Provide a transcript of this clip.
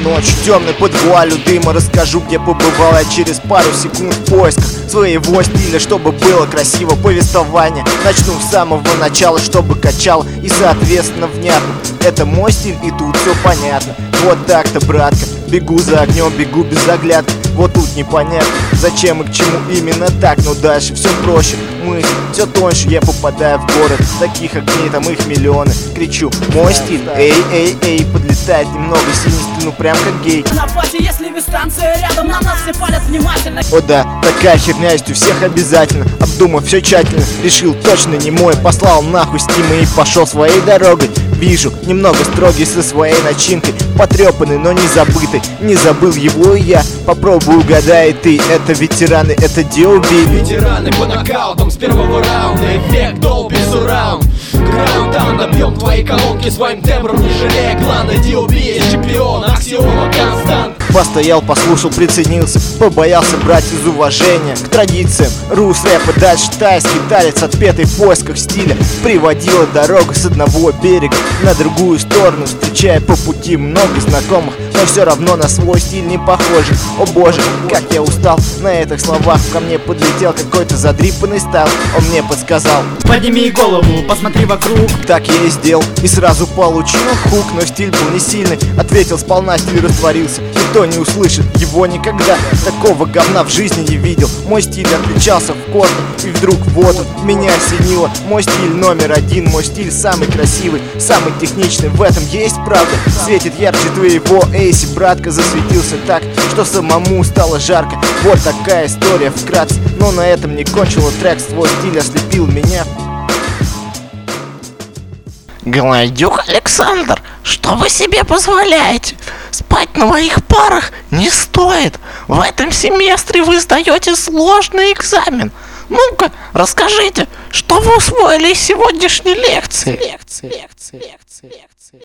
ночь, темный под вуалью дыма расскажу, где побывал я через пару секунд в поисках своего стиля, чтобы было красиво повествование. Начну с самого начала, чтобы качало и соответственно внятно. Это мой стиль и тут все понятно. Вот так-то, братка, бегу за огнем, бегу без оглядки. Вот тут непонятно, зачем и к чему именно так. Но дальше все проще, мысль все тоньше. Я попадаю в город, таких огней там их миллионы. Кричу, мой стиль, эй, эй, эй. Подлетает немного синий стиль, ну прям как гей. На базе, если дистанция рядом, на нас все палят внимательно. О да, такая херня есть у всех обязательно. Обдумав все тщательно, решил точно не мой. Послал нахуй стима и пошел своей дорогой. Вижу, немного строгий со своей начинкой, потрепанный, но не забытый. Не забыл его и я, попробуй угадай ты. Это ветераны, это D.O.B. Ветераны по нокаутам с первого раунда. Эффект Dolby Surround. Граунд-даун, добьем твои колонки своим тембром, не жалея клана. D.O.B. чемпион, аксиома, констант. Постоял, послушал, приценился, побоялся брать из уважения к традициям рус рэпа. Дальше тайский талец, отпетый в поисках стиля, приводила дорога с одного берега на другую сторону, встречая по пути много знакомых, но все равно на свой стиль не похожи. О боже, как я устал на этих словах. Ко мне подлетел какой-то задрипанный стайл. Он мне подсказал: подними голову, посмотри вокруг. так я и сделал, и сразу получил хук. Но стиль был не сильный, ответил сполна, стиль растворился. Никто не услышит его никогда. Такого говна в жизни не видел. Мой стиль отличался в корне, и вдруг вот он, меня осенило. Мой стиль номер один, мой стиль самый красивый, самый техничный, в этом есть правда. Светит ярче твоего Эйси, братка, засветился так, что самому стало жарко. Вот такая история вкратце, но на этом не кончила трек. Свой стиль ослепил меня. Гладюк Александр, что вы себе позволяете? Спать на моих парах не стоит. В этом семестре вы сдаете сложный экзамен. Ну-ка, расскажите, что вы усвоили из сегодняшней лекции?